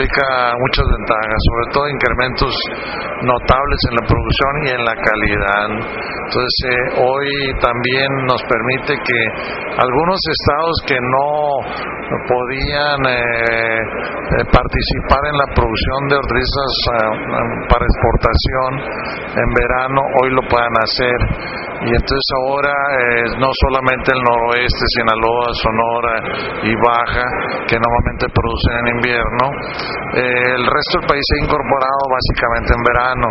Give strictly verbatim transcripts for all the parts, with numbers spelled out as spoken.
implica muchas ventajas, sobre todo incrementos notables en la producción y en la calidad. Entonces eh, hoy también nos permite que algunos estados que no podían eh, eh, participar en la producción de hortalizas eh, para exportación en verano, hoy lo puedan hacer. Y entonces ahora eh, no solamente el noroeste, Sinaloa, Sonora y Baja, que normalmente producen en invierno, eh, el resto del país se ha incorporado básicamente en verano,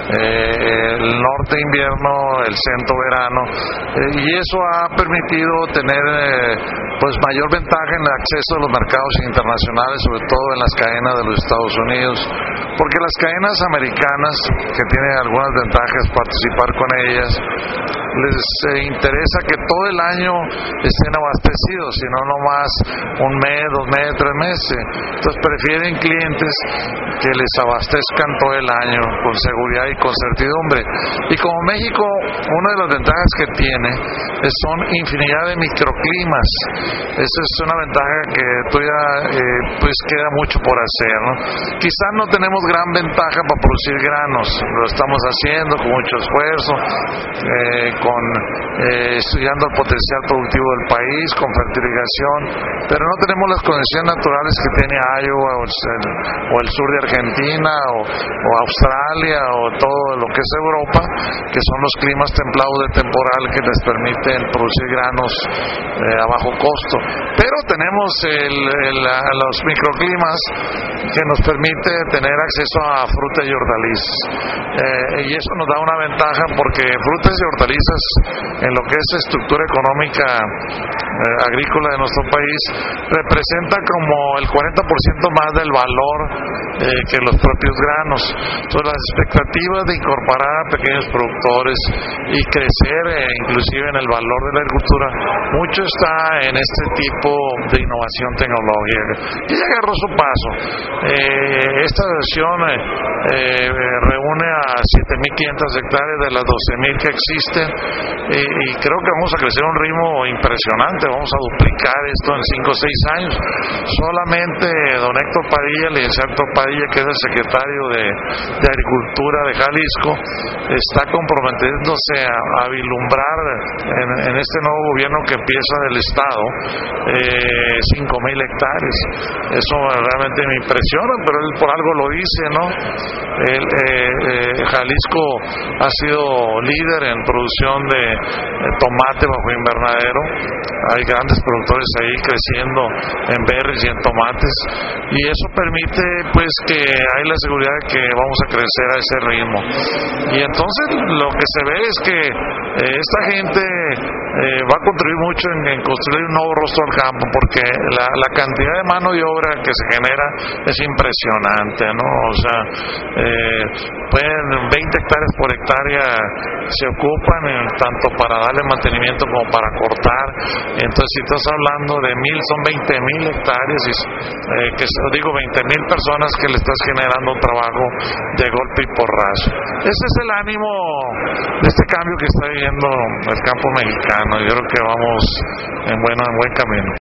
eh, el norte invierno, el centro verano, eh, y eso ha permitido tener eh, pues mayor ventaja en el acceso a los mercados internacionales, sobre todo en las cadenas de los Estados Unidos, porque las cadenas americanas, que tienen algunas ventajas, participar con ellas, les eh, interesa que todo el año estén abastecidos, y no nomás un mes, dos meses, tres meses. Entonces prefieren clientes que les abastezcan todo el año con seguridad y con certidumbre. Y como México, una de las ventajas que tiene es, son infinidad de microclimas. Esa es una ventaja que todavía eh, pues queda mucho por hacer, ¿no? Quizás no tenemos gran ventaja para producir granos, lo estamos haciendo con mucho esfuerzo, eh, con eh, estudiando el potencial productivo del país, con fertilización, pero no tenemos las condiciones naturales que tiene Iowa o el, o el sur de Argentina o, o Australia o todo lo que es Europa, que son los climas templados de temporal que les permiten producir granos eh, a bajo costo. Pero tenemos el, el, los microclimas que nos permite tener acceso a frutas y hortalizas, eh, y eso nos da una ventaja, porque frutas y hortalizas en lo que es estructura económica eh, agrícola de nuestro país representa como el cuarenta por ciento más del valor eh, que los propios granos. Entonces las expectativas de incorporar a pequeños productores y crecer eh, inclusive en el valor de la agricultura, mucho está en este tipo de innovación tecnológica y ya agarró su paso. Eh, esta versión eh, eh, reúne a siete mil quinientas hectáreas de las doce mil que existen, eh, y creo que vamos a crecer a un ritmo impresionante. Vamos a duplicar esto en cinco o seis años. Solamente don Héctor Padilla, el licenciado Héctor Padilla, que es el secretario de, de Agricultura de Jalisco, está comprometiéndose a, a vislumbrar en, en este nuevo gobierno que empieza del Estado eh, cinco mil hectáreas. Eso realmente me impresiona, pero él por algo lo dice, ¿no? El, eh, eh, Jalisco ha sido líder en producción de, de tomate bajo invernadero. Hay grandes productores ahí creciendo en berries y en tomates, y eso permite pues que hay la seguridad de que vamos a crecer a ese ritmo. Y entonces lo que se ve es que eh, esta gente eh, va a contribuir mucho en, en construir un nuevo rostro al campo, porque la, la cantidad de mano de obra que se genera es impresionante, ¿no? O sea, eh, pueden veinte hectáreas por hectárea se ocupan eh, tanto para darle mantenimiento como para cortar. Entonces si estás hablando de mil, son veinte mil hectáreas, y, eh, que digo veinte mil personas que le estás generando un trabajo de golpe y porrazo. Ese es el ánimo de este cambio que está viviendo el campo mexicano. Yo creo que vamos en, bueno, en buen camino.